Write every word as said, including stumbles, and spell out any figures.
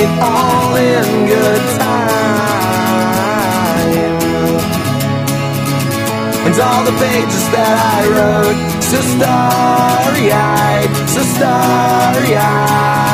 it all in good time. And all the pages that I wrote, so starry-eyed, so starry-eyed.